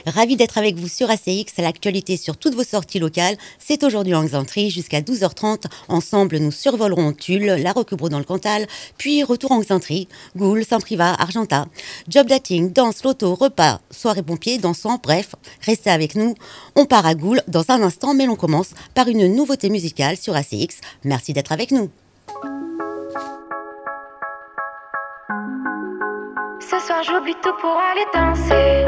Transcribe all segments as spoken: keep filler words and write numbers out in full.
Ravi d'être avec vous sur A C X, l'actualité sur toutes vos sorties locales. C'est aujourd'hui en Xantrie jusqu'à douze heures trente. Ensemble, nous survolerons Tulle, La Roquebrune dans le Cantal, puis retour en Xantrie, Goules, Saint-Privat, Argentat. Job dating, danse, loto, repas, soirée pompier, dansant, bref, restez avec nous. On part à Goules dans un instant, mais l'on commence par une nouveauté musicale sur A C X. Merci d'être avec nous. Ce soir j'oublie tout pour aller danser.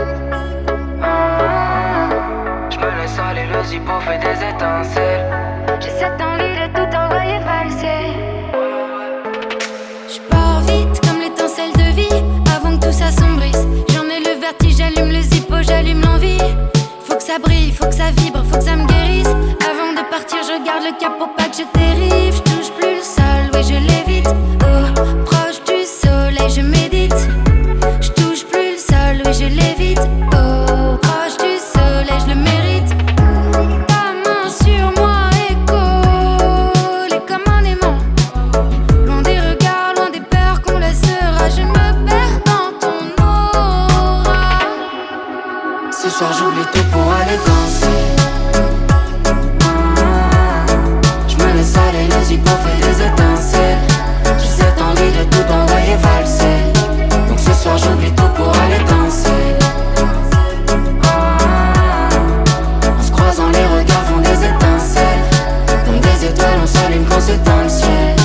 Je me laisse aller, le zippo fait des étincelles. J'ai cette envie de tout envoyer valser. Je pars vite comme l'étincelle de vie. Avant que tout s'assombrisse, j'en ai le vertige, j'allume le zippo, j'allume l'envie. Faut que ça brille, faut que ça vibre, faut que ça me guérisse. Avant de partir, je garde le cap pour pas que je dérive. Je touche plus le sol, oui je l'évite. Oh, proche du soleil, je médite. Je touche plus le sol, oui je l'évite. Oh, proche du soleil, je le mérite. Ta main sur moi et collée comme un aimant. Loin des regards, loin des peurs qu'on laissera. Je me perds dans ton aura. Ce soir j'oublie tout pour aller danser. Je me laisse aller, le zippo fait des étincelles. J'ai cette envie de tout envoyer valser. Donc ce soir j'oublie tout pour aller danser. En se croisant les regards font des étincelles. Comme des étoiles on s'allume quand c'est dans le ciel.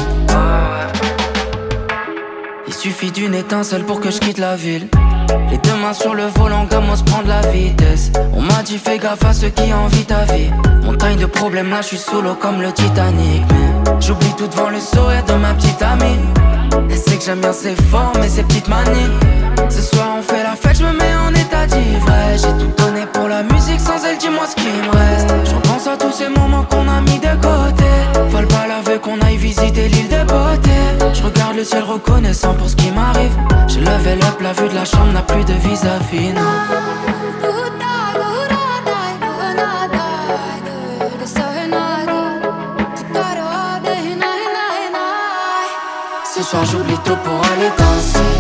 Il suffit d'une étincelle pour que je quitte la ville. Les deux mains sur le volant, gamos prendre la vitesse. On m'a dit fais gaffe à ceux qui envient ta vie. Montagne de problèmes, là je suis sous l'eau comme le Titanic. Mais j'oublie tout devant le sourire de ma petite amie. Elle sait que j'aime bien ses formes et ses petites manies. Ce soir on fait la fête, je me mets en état d'ivresse. J'ai tout donné pour la musique, sans elle dis-moi ce qui me reste. Je repense à tous ces moments qu'on a mis de côté. Faut pas l'avouer qu'on aille visiter l'île de beauté. Je regarde le ciel reconnaissant pour ce qui m'arrive. J'ai levé up, la vue de la chambre n'a plus de vis-à-vis, non. Ce soir j'oublie tout pour aller danser.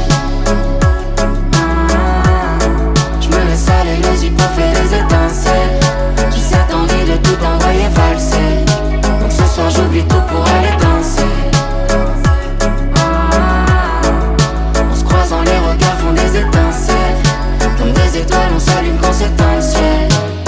Je me laisse aller, le zippo fait des étincelles. J'ai cette envie de tout envoyer valser. Donc ce soir j'oublie tout pour aller danser. En se croisant les regards font des étincelles. Comme des étoiles on s'allume quand c'est dans le ciel.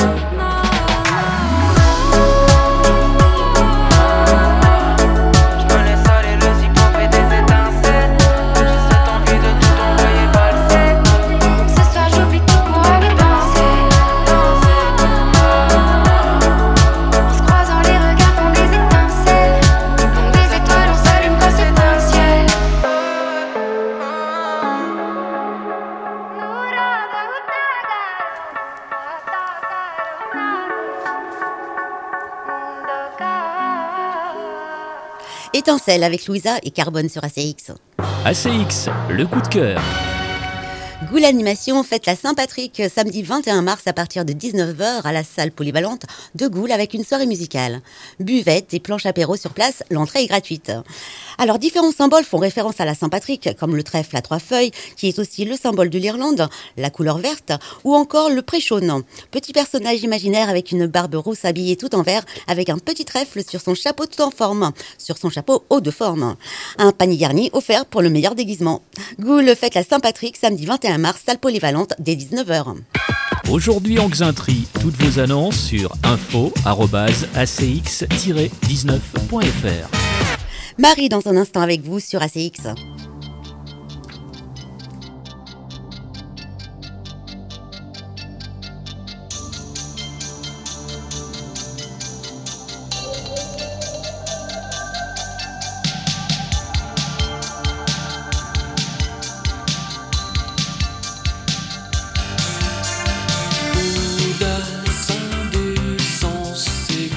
Étincelle avec Louisa et Carbone sur A C X. A C X, le coup de cœur. Goules Animation fête la Saint-Patrick samedi vingt et un mars à partir de dix-neuf heures à la salle polyvalente de Goules avec une soirée musicale. Buvette et planche apéro sur place, l'entrée est gratuite. Alors différents symboles font référence à la Saint-Patrick, comme le trèfle à trois feuilles, qui est aussi le symbole de l'Irlande, la couleur verte, ou encore le préchaune. Petit personnage imaginaire avec une barbe rousse habillée tout en vert, avec un petit trèfle sur son chapeau tout en forme, sur son chapeau haut de forme. Un panier garni offert pour le meilleur déguisement. Goules fête la Saint-Patrick samedi vingt et un mars, salle polyvalente dès dix-neuf heures. Aujourd'hui en Xantrie, toutes vos annonces sur info arobase a c x tiret dix-neuf point f r. Marie dans un instant avec vous sur A C X.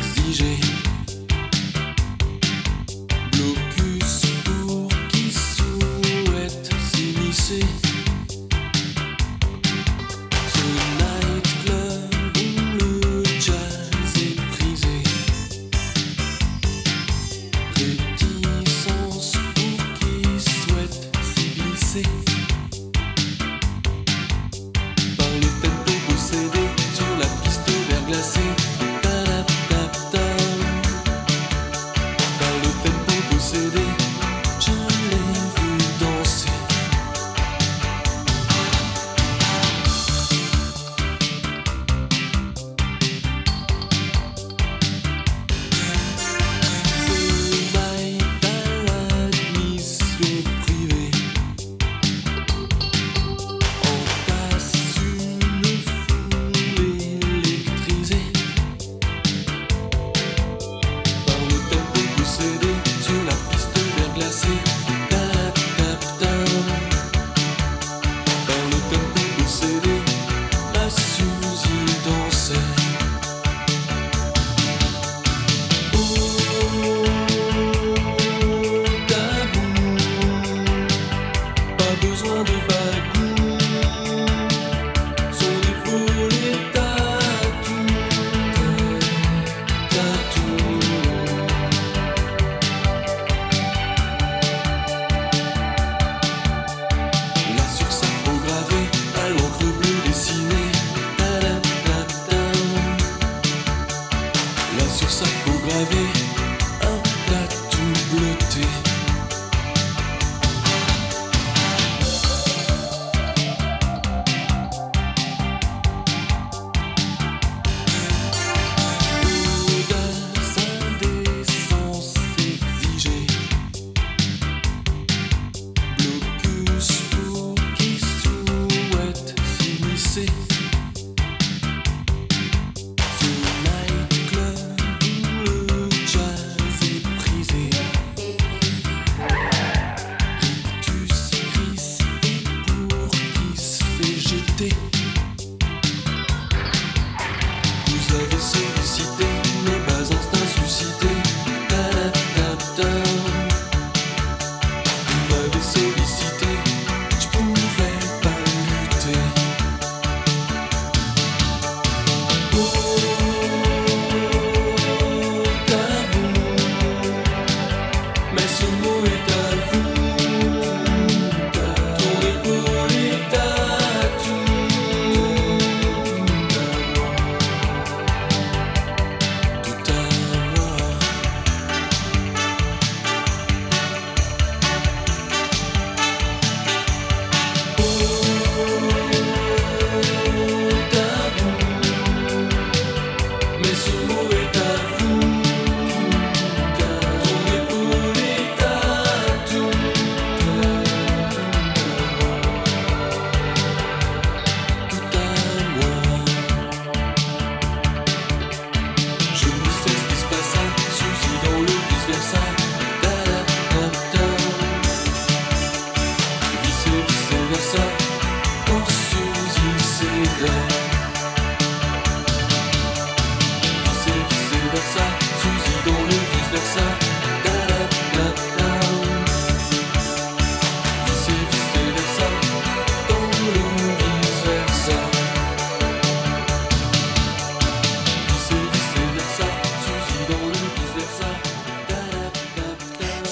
Blocus pour qui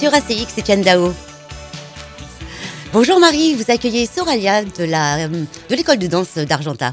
sur A C X Etienne Dao. Bonjour Marie, vous accueillez Soralia de, la, de l'école de danse d'Argentat.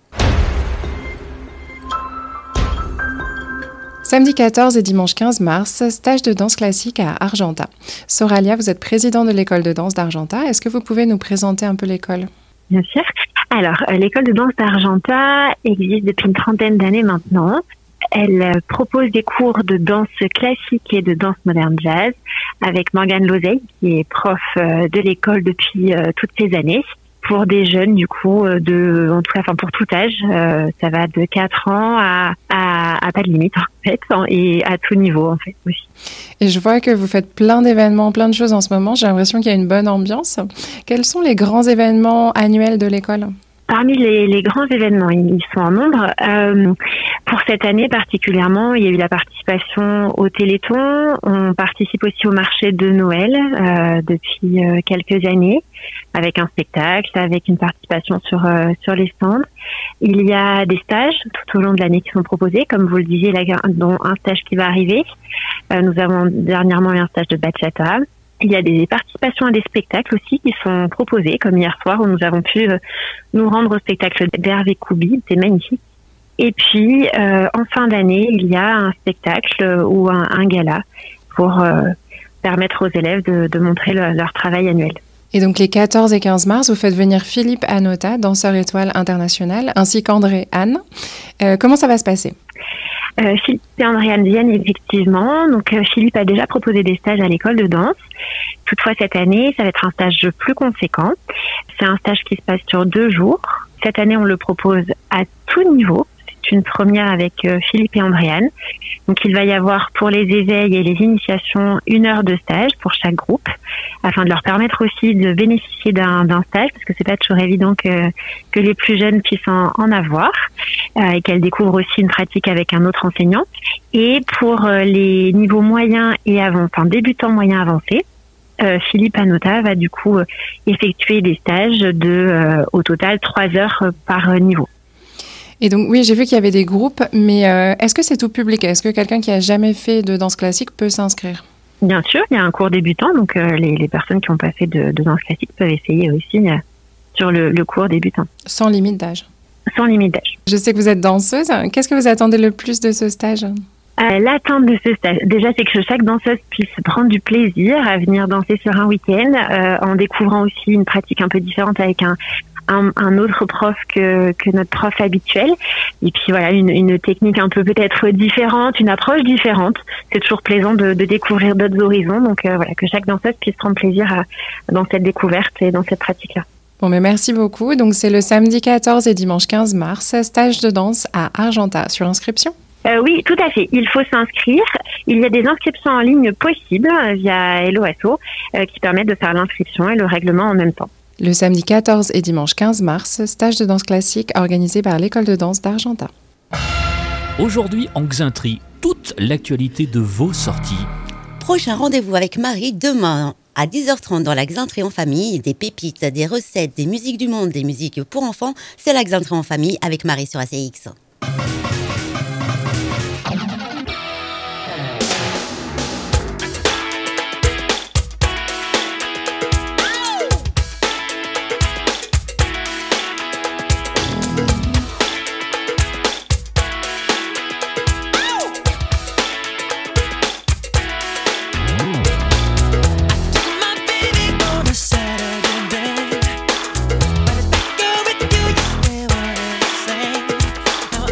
Samedi quatorze et dimanche quinze mars, stage de danse classique à Argentat. Soralia, vous êtes présidente de l'école de danse d'Argentat. Est-ce que vous pouvez nous présenter un peu l'école ? Bien sûr. Alors, l'école de danse d'Argentat existe depuis une trentaine d'années maintenant. Elle propose des cours de danse classique et de danse moderne jazz avec Morgane Lozeille, qui est prof de l'école depuis toutes ces années. Pour des jeunes, du coup, de, en tout cas, enfin pour tout âge, euh, ça va de quatre ans à, à, à pas de limite en fait, et à tout niveau en fait aussi. Et je vois que vous faites plein d'événements, plein de choses en ce moment. J'ai l'impression qu'il y a une bonne ambiance. Quels sont les grands événements annuels de l'école ? Parmi les, les grands événements, ils sont en nombre. Euh, pour cette année particulièrement, il y a eu la participation au Téléthon. On participe aussi au marché de Noël euh, depuis euh, quelques années, avec un spectacle, avec une participation sur euh, sur les stands. Il y a des stages tout au long de l'année qui sont proposés, comme vous le disiez, là, dont un stage qui va arriver. Euh, nous avons dernièrement eu un stage de bachata. Il y a des participations à des spectacles aussi qui sont proposés, comme hier soir où nous avons pu euh, nous rendre au spectacle d'Hervé Koubi, c'est magnifique. Et puis, euh, en fin d'année, il y a un spectacle ou un, un gala pour euh, permettre aux élèves de, de montrer le, leur travail annuel. Et donc les quatorze et quinze mars, vous faites venir Philippe Anota, danseur étoile international, ainsi qu'André Anne. Euh, comment ça va se passer ? Euh, Philippe et André Anne viennent effectivement. Donc euh, Philippe a déjà proposé des stages à l'école de danse. Toutefois, cette année, ça va être un stage plus conséquent. C'est un stage qui se passe sur deux jours. Cette année, on le propose à tout niveau. C'est une première avec euh, Philippe et André Anne. Donc il va y avoir pour les éveils et les initiations une heure de stage pour chaque groupe, afin de leur permettre aussi de bénéficier d'un, d'un stage, parce que c'est pas toujours évident que, que les plus jeunes puissent en, en avoir, euh, et qu'elles découvrent aussi une pratique avec un autre enseignant. Et pour euh, les niveaux moyens et avant, enfin débutants moyens avancés, euh, Philippe Anota va du coup euh, effectuer des stages de euh, au total trois heures par euh, niveau. Et donc, oui, j'ai vu qu'il y avait des groupes, mais euh, est-ce que c'est tout public ? Est-ce que quelqu'un qui a jamais fait de danse classique peut s'inscrire ? Bien sûr, il y a un cours débutant, donc euh, les, les personnes qui n'ont pas fait de, de danse classique peuvent essayer aussi euh, sur le, le cours débutant. Sans limite d'âge ? Sans limite d'âge. Je sais que vous êtes danseuse. Qu'est-ce que vous attendez le plus de ce stage ? Euh, l'attente de ce stage, déjà, c'est que chaque danseuse puisse prendre du plaisir à venir danser sur un week-end, euh, en découvrant aussi une pratique un peu différente avec un Un, un autre prof que, que notre prof habituel. Et puis voilà, une, une technique un peu peut-être différente, une approche différente. C'est toujours plaisant de, de découvrir d'autres horizons. Donc euh, voilà, que chaque danseuse puisse prendre plaisir à, dans cette découverte et dans cette pratique-là. Bon, mais merci beaucoup. Donc c'est le samedi quatorze et dimanche quinze mars, stage de danse à Argentat. Sur l'inscription ? Euh, oui, tout à fait. Il faut s'inscrire. Il y a des inscriptions en ligne possibles via Hello Asso euh, qui permettent de faire l'inscription et le règlement en même temps. Le samedi quatorze et dimanche quinze mars, stage de danse classique organisé par l'école de danse d'Argentat. Aujourd'hui en Xainterie, toute l'actualité de vos sorties. Prochain rendez-vous avec Marie demain à dix heures trente dans la Xainterie en famille. Des pépites, des recettes, des musiques du monde, des musiques pour enfants. C'est la Xainterie en famille avec Marie sur A C X. Saturday, but I think of it, do you still wanna sing? Now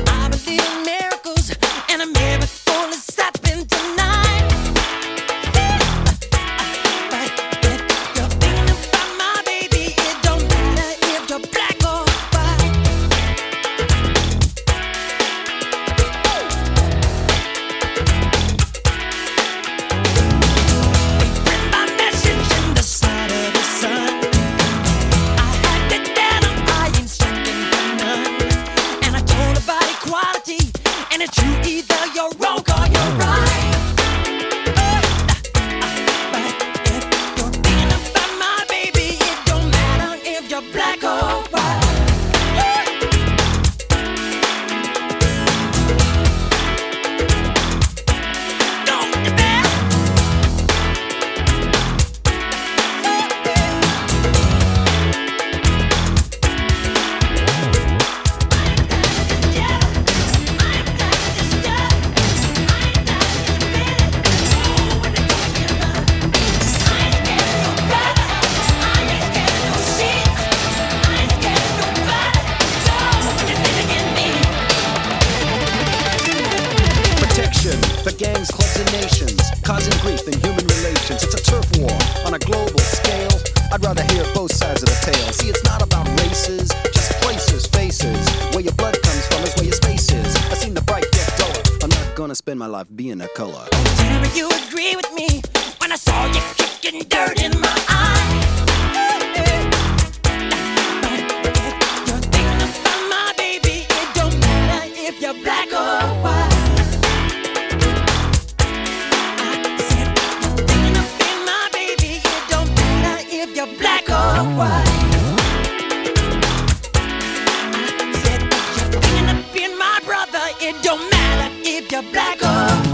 for gangs, clubs, and nations, causing grief in human relations. It's a turf war on a global scale. I'd rather hear both sides of the tale. See, it's not about races, just places, faces. Where your blood comes from is where your space is. I seen the bright get duller. I'm not gonna spend my life being a color. Tell me you agree with me when I saw you kicking dirt in my eye. You're thinking about my baby. It don't matter if you're black or white. I said you're thinking about my baby. It don't matter if you're black or white. I said you're thinking of being my brother. It don't matter if you're black or white.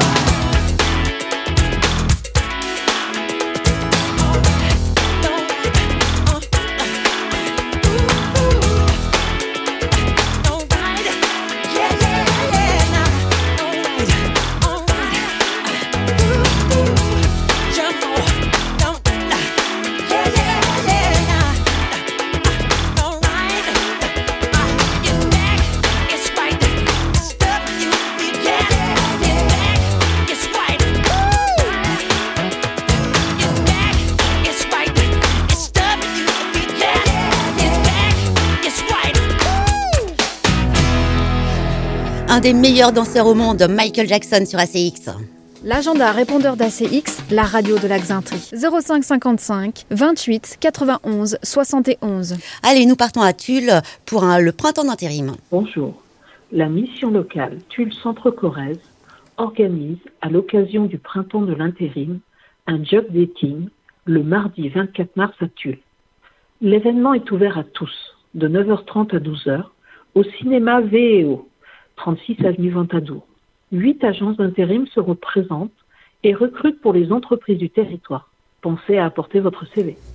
Un des meilleurs danseurs au monde, Michael Jackson sur A C X. L'agenda répondeur d'A C X, la radio de la Xintrie. zéro cinq cinquante-cinq vingt-huit quatre-vingt-onze soixante et onze. Allez, nous partons à Tulle pour un, le printemps d'intérim. Bonjour. La mission locale Tulle Centre-Corrèze organise, à l'occasion du printemps de l'intérim, un job dating le mardi vingt-quatre mars à Tulle. L'événement est ouvert à tous, de neuf heures trente à douze heures, au cinéma V et O. trente-six avenue Ventadour. Huit agences d'intérim seront présentes et recrutent pour les entreprises du territoire. Pensez à apporter votre C V.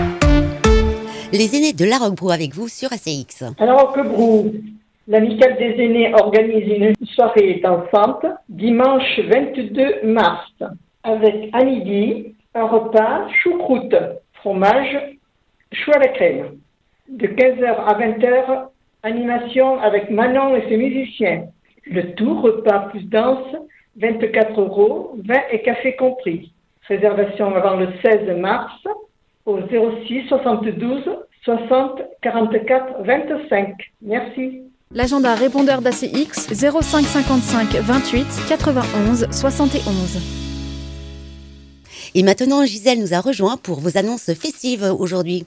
Les aînés de Larocque-Brou avec vous sur A C X. À Larocque-Brou, l'amicale des aînés organise une soirée dansante dimanche vingt-deux mars avec à midi un repas choucroute, fromage, chou à la crème. De quinze heures à vingt heures, animation avec Manon et ses musiciens. Le tout repas plus danse, vingt-quatre euros, vin et café compris. Réservation avant le seize mars au zéro six soixante-douze soixante quarante-quatre vingt-cinq. Merci. L'agenda répondeur d'A C X, zéro cinq cinquante-cinq vingt-huit quatre-vingt-onze soixante et onze. Et maintenant, Gisèle nous a rejoint pour vos annonces festives aujourd'hui.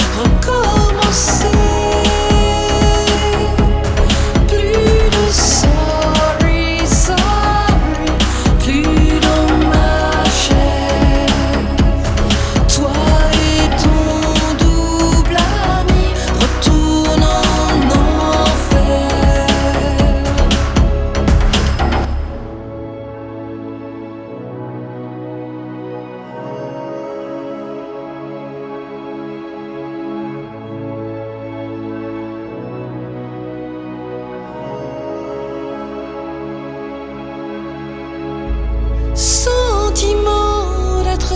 So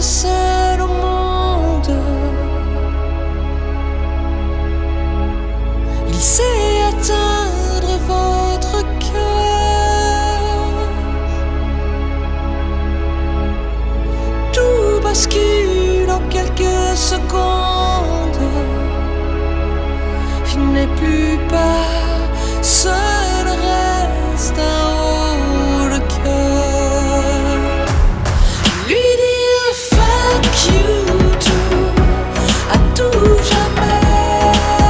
seul au monde. Il sait atteindre votre cœur. Tout bascule en quelques secondes. Il n'est plus pas seul, reste un haut le cœur. Lui dire fuck you tout, à tout jamais.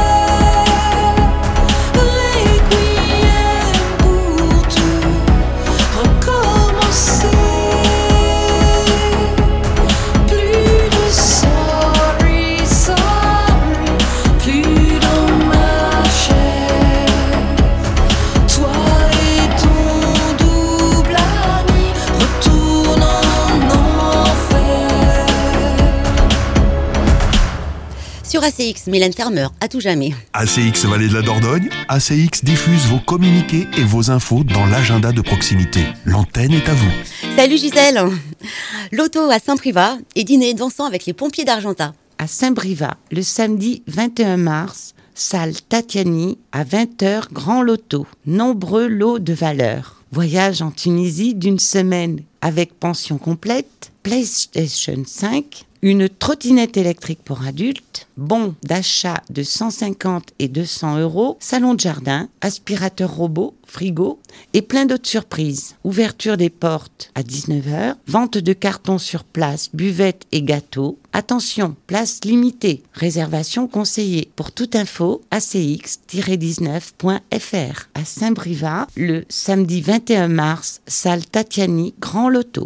Requiem pour tout recommencer. Plus de sorry, sorry, plus dommage. Toi et ton double ami retournent en enfer. Sur A C X, Mylène Farmer, à tout jamais. A C X Vallée de la Dordogne, A C X diffuse vos communiqués et vos infos dans l'agenda de proximité. L'antenne est à vous. Salut Gisèle. Loto à Saint-Privat et dîner dansant avec les pompiers d'Argentat. À Saint-Privat, le samedi vingt et un mars, salle Tatiani, à vingt heures, grand loto. Nombreux lots de valeur. Voyage en Tunisie d'une semaine avec pension complète, PlayStation cinq, une trottinette électrique pour adultes, bon d'achat de cent cinquante et deux cents euros, salon de jardin, aspirateur robot, frigo et plein d'autres surprises. Ouverture des portes à dix-neuf heures, vente de cartons sur place, buvette et gâteaux. Attention, place limitée, réservation conseillée. Pour toute info, A C X dix-neuf point F R. À Saint-Privat, le samedi vingt et un mars, salle Tatiani, grand loto.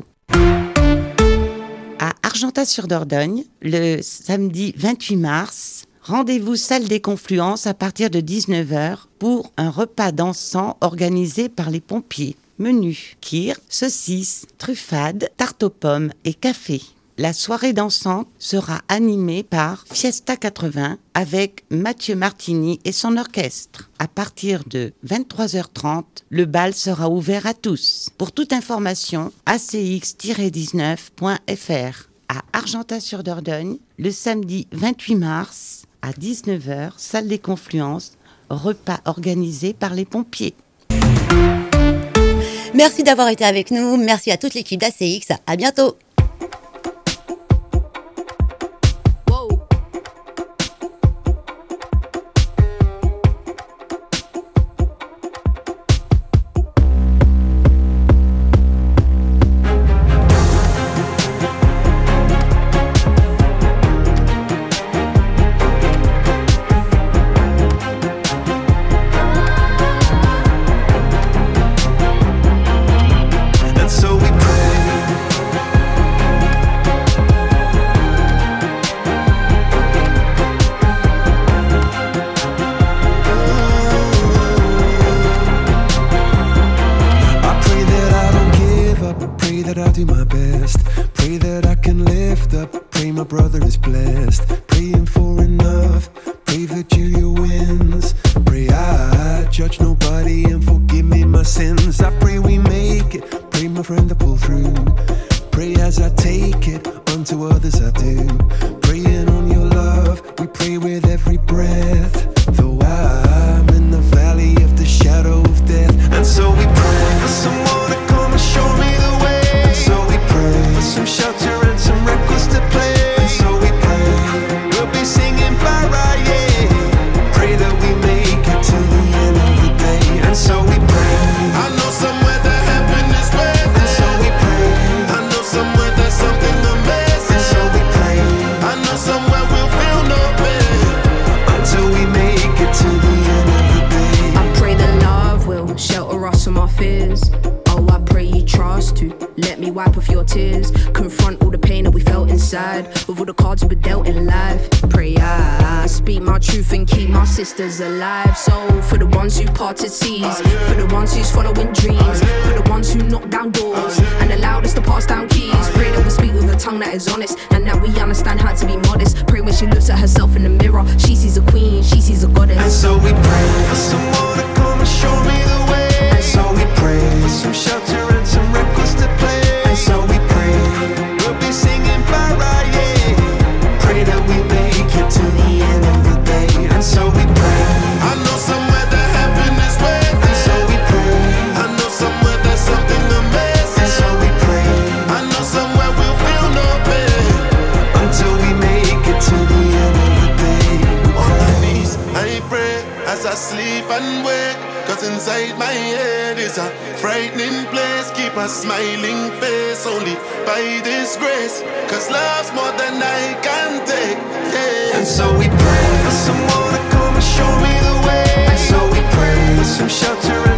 À Argentat-sur-Dordogne, le samedi vingt-huit mars, rendez-vous salle des Confluences à partir de dix-neuf heures pour un repas dansant organisé par les pompiers. Menu, kir, saucisses, truffades, tarte aux pommes et café. La soirée dansante sera animée par Fiesta quatre-vingts avec Mathieu Martini et son orchestre. À partir de vingt-trois heures trente, le bal sera ouvert à tous. Pour toute information, A C X dix-neuf point F R. À Argentat-sur-Dordogne, le samedi vingt-huit mars, à dix-neuf heures, salle des Confluences, repas organisé par les pompiers. Merci d'avoir été avec nous. Merci à toute l'équipe d'A C X. À bientôt. Alive, so for the ones who parted seas, for the ones who's following dreams, for the ones who knock down doors and allowed us to pass down keys. Pray that we speak with a tongue that is honest and that we understand how to be modest. Pray when she looks at herself in the mirror, she sees a queen, she sees a goddess. And so we pray for someone to come and show me the way. And so we pray for some shelter and some records to play. And so we pray we'll be singing by brightening place, keep a smiling face only by this grace, cause love's more than I can take, yeah. And so we pray for someone to come and show me the way, and so we pray for some shelter and